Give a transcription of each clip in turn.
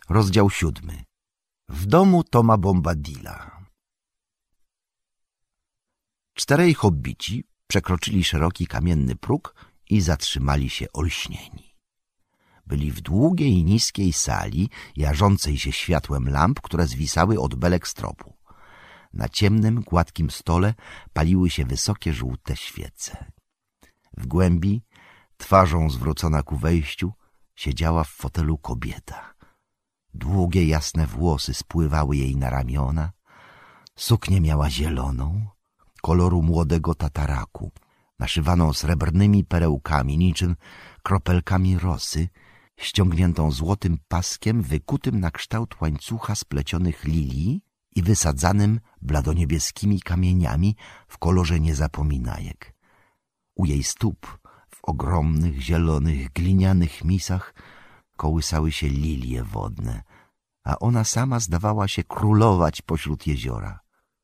Rozdział 7. W domu Toma Bombadila. 4 hobbici przekroczyli szeroki kamienny próg i zatrzymali się olśnieni. Byli w długiej, niskiej sali, jarzącej się światłem lamp, które zwisały od belek stropu. Na ciemnym, gładkim stole paliły się wysokie, żółte świece. W głębi, twarzą zwrócona ku wejściu, siedziała w fotelu kobieta. Długie, jasne włosy spływały jej na ramiona. Suknię miała zieloną, koloru młodego tataraku, naszywaną srebrnymi perełkami, niczym kropelkami rosy, ściągniętą złotym paskiem wykutym na kształt łańcucha splecionych lilii i wysadzanym bladoniebieskimi kamieniami w kolorze niezapominajek. U jej stóp w ogromnych, zielonych, glinianych misach kołysały się lilie wodne, a ona sama zdawała się królować pośród jeziora.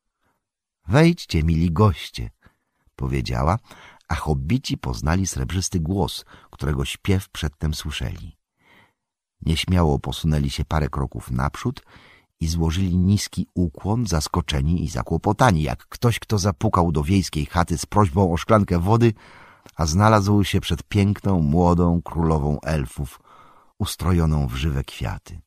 Wejdźcie, mili goście, powiedziała, a hobbici poznali srebrzysty głos, którego śpiew przedtem słyszeli. Nieśmiało posunęli się parę kroków naprzód i złożyli niski ukłon, zaskoczeni i zakłopotani, jak ktoś, kto zapukał do wiejskiej chaty z prośbą o szklankę wody, a znalazł się przed piękną, młodą królową elfów, ustrojoną w żywe kwiaty.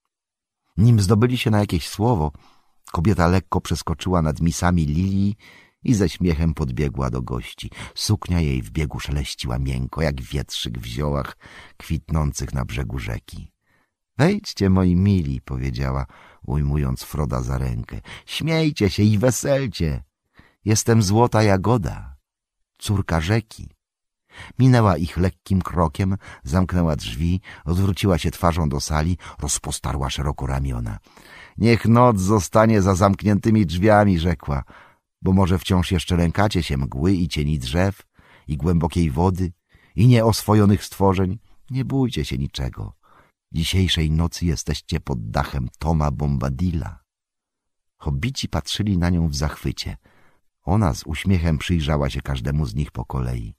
Nim zdobyli się na jakieś słowo, kobieta lekko przeskoczyła nad misami lilii i ze śmiechem podbiegła do gości. Suknia jej w biegu szeleściła miękko, jak wietrzyk w ziołach kwitnących na brzegu rzeki. Wejdźcie, moi mili, powiedziała, ujmując Froda za rękę. Śmiejcie się i weselcie. Jestem Złota Jagoda, córka rzeki. Minęła ich lekkim krokiem, zamknęła drzwi, odwróciła się twarzą do sali, rozpostarła szeroko ramiona. Niech noc zostanie za zamkniętymi drzwiami, rzekła, bo może wciąż jeszcze lękacie się mgły i cieni drzew, i głębokiej wody, i nieoswojonych stworzeń. Nie bójcie się niczego. Dzisiejszej nocy jesteście pod dachem Toma Bombadila. Hobbici patrzyli na nią w zachwycie. Ona z uśmiechem przyjrzała się każdemu z nich po kolei.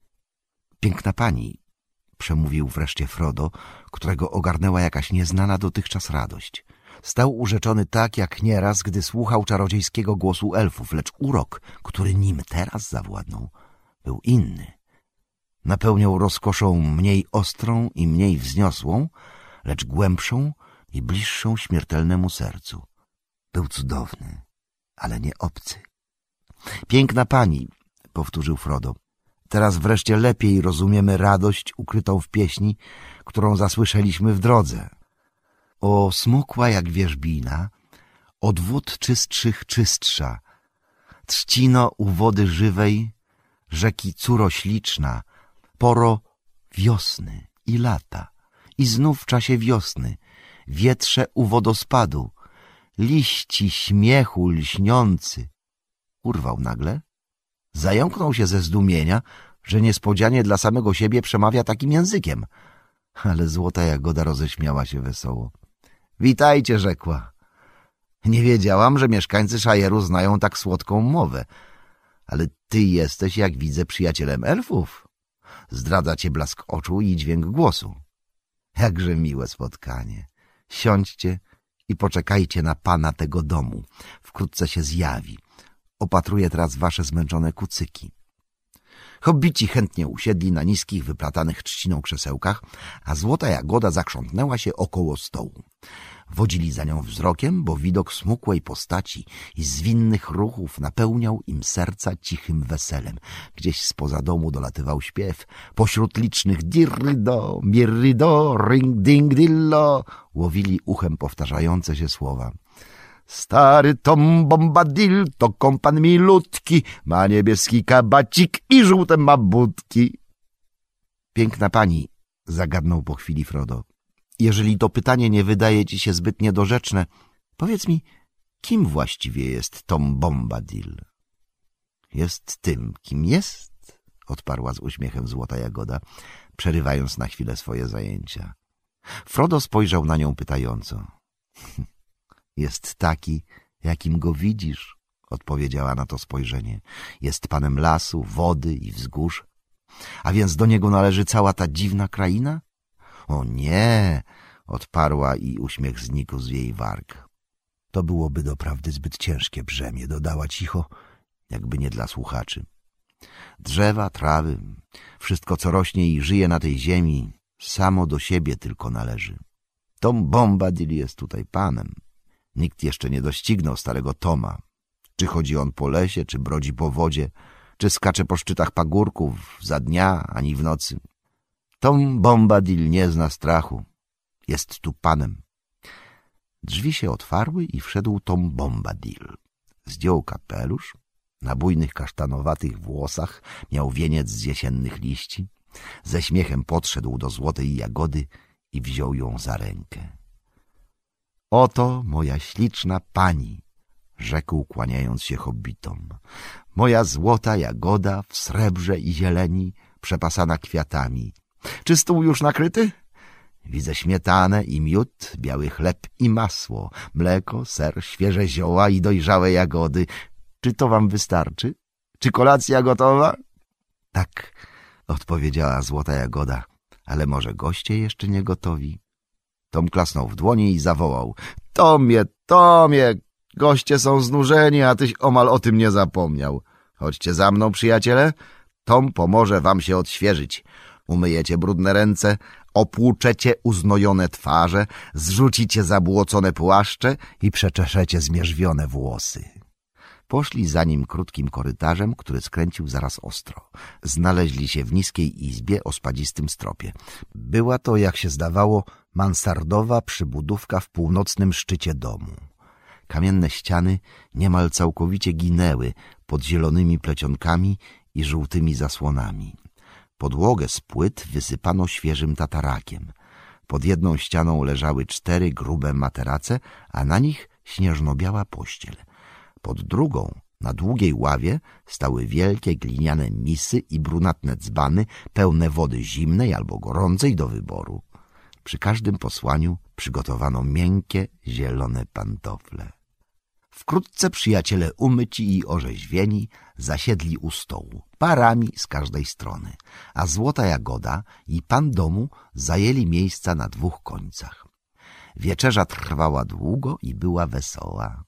Piękna pani, przemówił wreszcie Frodo, którego ogarnęła jakaś nieznana dotychczas radość. Stał urzeczony tak, jak nieraz, gdy słuchał czarodziejskiego głosu elfów, lecz urok, który nim teraz zawładnął, był inny. Napełniał rozkoszą mniej ostrą i mniej wzniosłą, lecz głębszą i bliższą śmiertelnemu sercu. Był cudowny, ale nie obcy. Piękna pani, powtórzył Frodo. Teraz wreszcie lepiej rozumiemy radość ukrytą w pieśni, którą zasłyszeliśmy w drodze. O smukła jak wierzbina, od wód czystszych czystsza, trzcino u wody żywej, rzeki córo śliczna, poro wiosny i lata, i znów w czasie wiosny, wietrze u wodospadu, liści śmiechu lśniący. Urwał nagle. Zająknął się ze zdumienia, że niespodzianie dla samego siebie przemawia takim językiem. Ale Złota Jagoda roześmiała się wesoło. Witajcie, rzekła. Nie wiedziałam, że mieszkańcy Szajeru znają tak słodką mowę. Ale ty jesteś, jak widzę, przyjacielem elfów. Zdradza cię blask oczu i dźwięk głosu. Jakże miłe spotkanie. Siądźcie i poczekajcie na pana tego domu. Wkrótce się zjawi. Opatruję teraz wasze zmęczone kucyki. Hobbici chętnie usiedli na niskich, wyplatanych trzciną krzesełkach, a Złota Jagoda zakrzątnęła się około stołu. Wodzili za nią wzrokiem, bo widok smukłej postaci i zwinnych ruchów napełniał im serca cichym weselem. Gdzieś spoza domu dolatywał śpiew. Pośród licznych dirrido, mirrido, ring ding dillo łowili uchem powtarzające się słowa. Stary Tom Bombadil to kompan milutki, ma niebieski kabacik i żółte ma budki. Piękna pani, zagadnął po chwili Frodo. Jeżeli to pytanie nie wydaje ci się zbyt niedorzeczne, powiedz mi, kim właściwie jest Tom Bombadil? Jest tym, kim jest, odparła z uśmiechem Złota Jagoda, przerywając na chwilę swoje zajęcia. Frodo spojrzał na nią pytająco. Jest taki, jakim go widzisz, odpowiedziała na to spojrzenie. Jest panem lasu, wody i wzgórz. A więc do niego należy cała ta dziwna kraina? O nie, odparła i uśmiech znikł z jej warg. To byłoby doprawdy zbyt ciężkie brzemię, dodała cicho, jakby nie dla słuchaczy. Drzewa, trawy, wszystko co rośnie i żyje na tej ziemi, samo do siebie tylko należy. Tom Bombadil jest tutaj panem. Nikt jeszcze nie doścignął starego Toma. Czy chodzi on po lesie, czy brodzi po wodzie, czy skacze po szczytach pagórków za dnia, ani w nocy. Tom Bombadil nie zna strachu. Jest tu panem. Drzwi się otwarły i wszedł Tom Bombadil. Zdjął kapelusz. Na bujnych kasztanowatych włosach miał wieniec z jesiennych liści. Ze śmiechem podszedł do Złotej Jagody i wziął ją za rękę. Oto moja śliczna pani, rzekł, kłaniając się hobbitom. Moja Złota Jagoda w srebrze i zieleni, przepasana kwiatami. Czy stół już nakryty? Widzę śmietanę i miód, biały chleb i masło, mleko, ser, świeże zioła i dojrzałe jagody. Czy to wam wystarczy? Czy kolacja gotowa? Tak, odpowiedziała Złota Jagoda, ale może goście jeszcze nie gotowi? Tom klasnął w dłonie i zawołał. Tomie, Tomie, goście są znużeni, a tyś omal o tym nie zapomniał. Chodźcie za mną, przyjaciele. Tom pomoże wam się odświeżyć. Umyjecie brudne ręce, opłuczecie uznojone twarze, zrzucicie zabłocone płaszcze i przeczeszecie zmierzwione włosy. Poszli za nim krótkim korytarzem, który skręcił zaraz ostro. Znaleźli się w niskiej izbie o spadzistym stropie. Była to, jak się zdawało, mansardowa przybudówka w północnym szczycie domu. Kamienne ściany niemal całkowicie ginęły pod zielonymi plecionkami i żółtymi zasłonami. Podłogę z płyt wysypano świeżym tatarakiem. Pod jedną ścianą leżały 4 grube materace, a na nich śnieżno-biała pościel. Pod drugą, na długiej ławie, stały wielkie gliniane misy i brunatne dzbany pełne wody zimnej albo gorącej do wyboru. Przy każdym posłaniu przygotowano miękkie, zielone pantofle. Wkrótce przyjaciele umyci i orzeźwieni zasiedli u stołu, parami z każdej strony, a Złota Jagoda i pan domu zajęli miejsca na 2 końcach. Wieczerza trwała długo i była wesoła.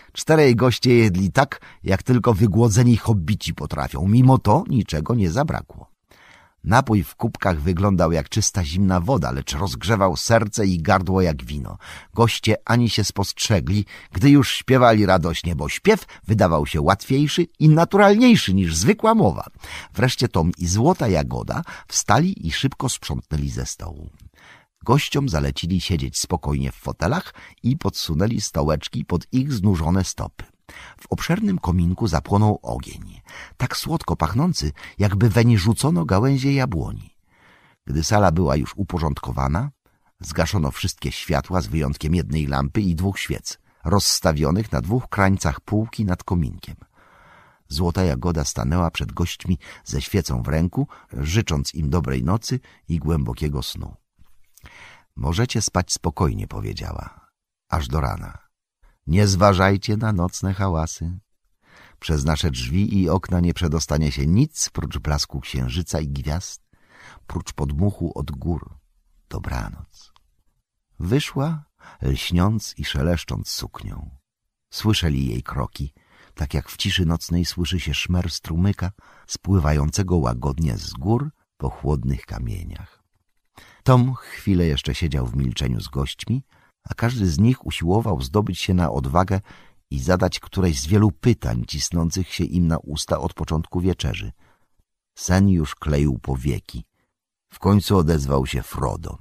4 goście jedli tak, jak tylko wygłodzeni hobbici potrafią. Mimo to niczego nie zabrakło. Napój w kubkach wyglądał jak czysta zimna woda, lecz rozgrzewał serce i gardło jak wino. Goście ani się spostrzegli, gdy już śpiewali radośnie, bo śpiew wydawał się łatwiejszy i naturalniejszy niż zwykła mowa. Wreszcie Tom i Złota Jagoda wstali i szybko sprzątnęli ze stołu. Gościom zalecili siedzieć spokojnie w fotelach i podsunęli stołeczki pod ich znużone stopy. W obszernym kominku zapłonął ogień, tak słodko pachnący, jakby weń rzucono gałęzie jabłoni. Gdy sala była już uporządkowana, zgaszono wszystkie światła z wyjątkiem jednej lampy i 2 świec, rozstawionych na 2 krańcach półki nad kominkiem. Złota Jagoda stanęła przed gośćmi ze świecą w ręku, życząc im dobrej nocy i głębokiego snu. Możecie spać spokojnie, powiedziała, aż do rana. Nie zważajcie na nocne hałasy. Przez nasze drzwi i okna nie przedostanie się nic prócz blasku księżyca i gwiazd, prócz podmuchu od gór. Dobranoc. Wyszła, lśniąc i szeleszcząc suknią. Słyszeli jej kroki, tak jak w ciszy nocnej słyszy się szmer strumyka spływającego łagodnie z gór po chłodnych kamieniach. Tom chwilę jeszcze siedział w milczeniu z gośćmi, a każdy z nich usiłował zdobyć się na odwagę i zadać któreś z wielu pytań cisnących się im na usta od początku wieczerzy. Sen już kleił powieki. W końcu odezwał się Frodo.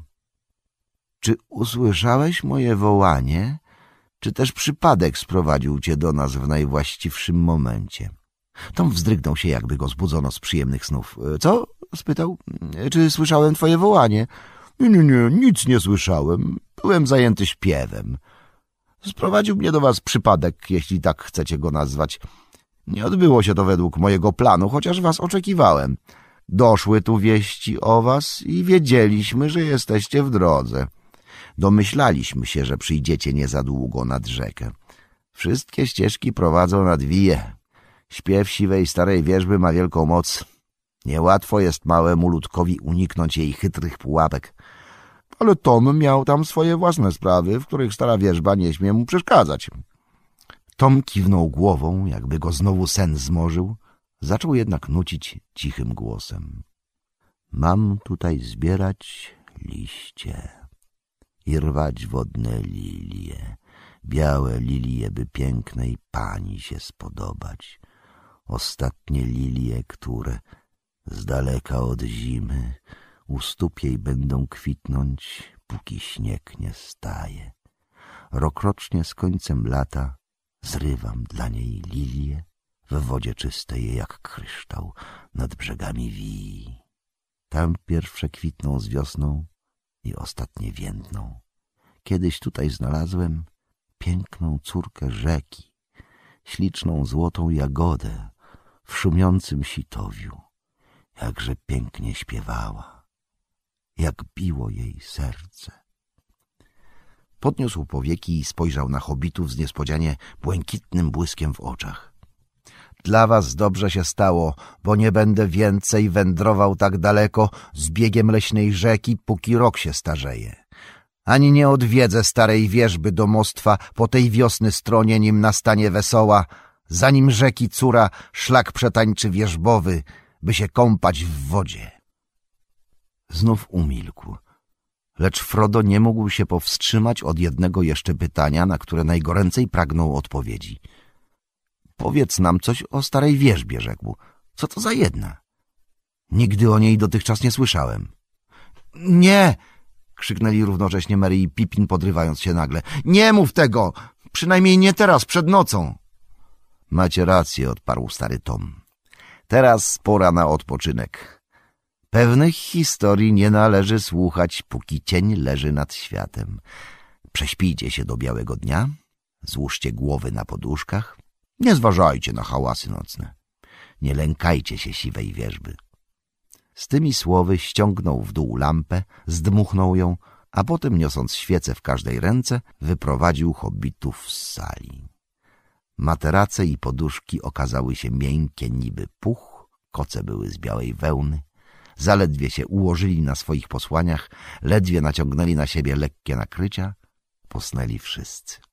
Czy usłyszałeś moje wołanie, czy też przypadek sprowadził cię do nas w najwłaściwszym momencie? Tom wzdrygnął się, jakby go zbudzono z przyjemnych snów. Co? Spytał. Czy słyszałem twoje wołanie? Nie, nic nie słyszałem. Byłem zajęty śpiewem. Sprowadził mnie do was przypadek, jeśli tak chcecie go nazwać. Nie odbyło się to według mojego planu, chociaż was oczekiwałem. Doszły tu wieści o was i wiedzieliśmy, że jesteście w drodze. Domyślaliśmy się, że przyjdziecie nie za długo nad rzekę. Wszystkie ścieżki prowadzą nad Wiję. Śpiew siwej starej wierzby ma wielką moc. Niełatwo jest małemu ludkowi uniknąć jej chytrych pułapek. ale Tom miał tam swoje własne sprawy, w których stara wierzba nie śmie mu przeszkadzać. Tom kiwnął głową, jakby go znowu sen zmorzył, zaczął jednak nucić cichym głosem. Mam tutaj zbierać liście i rwać wodne lilie, białe lilie, by pięknej pani się spodobać. Ostatnie lilie, które z daleka od zimy u stóp jej będą kwitnąć, póki śnieg nie staje. Rokrocznie z końcem lata zrywam dla niej lilie, w wodzie czystej je jak kryształ nad brzegami wii. Tam pierwsze kwitną z wiosną i ostatnie więdną. Kiedyś tutaj znalazłem piękną córkę rzeki, śliczną złotą jagodę w szumiącym sitowiu. Jakże pięknie śpiewała, jak biło jej serce. Podniósł powieki i spojrzał na hobbitów z niespodzianie błękitnym błyskiem w oczach. Dla was dobrze się stało, bo nie będę więcej wędrował tak daleko z biegiem leśnej rzeki, póki rok się starzeje. Ani nie odwiedzę starej wierzby domostwa po tej wiosny stronie, nim nastanie wesoła, zanim rzeki córa szlak przetańczy wierzbowy, by się kąpać w wodzie. Znów umilkł, lecz Frodo nie mógł się powstrzymać od jednego jeszcze pytania, na które najgoręcej pragnął odpowiedzi. Powiedz nam coś o starej wierzbie, rzekł. Co to za jedna? Nigdy o niej dotychczas nie słyszałem. Nie! Krzyknęli równocześnie Merry i Pippin, podrywając się nagle. Nie mów tego! Przynajmniej nie teraz, przed nocą! Macie rację, odparł stary Tom. Teraz pora na odpoczynek. Pewnych historii nie należy słuchać, póki cień leży nad światem. Prześpijcie się do białego dnia, złóżcie głowy na poduszkach, nie zważajcie na hałasy nocne, nie lękajcie się siwej wierzby. Z tymi słowy ściągnął w dół lampę, zdmuchnął ją, a potem, niosąc świecę w każdej ręce, wyprowadził hobbitów z sali. Materace i poduszki okazały się miękkie niby puch, koce były z białej wełny. Zaledwie się ułożyli na swoich posłaniach, ledwie naciągnęli na siebie lekkie nakrycia, posnęli wszyscy.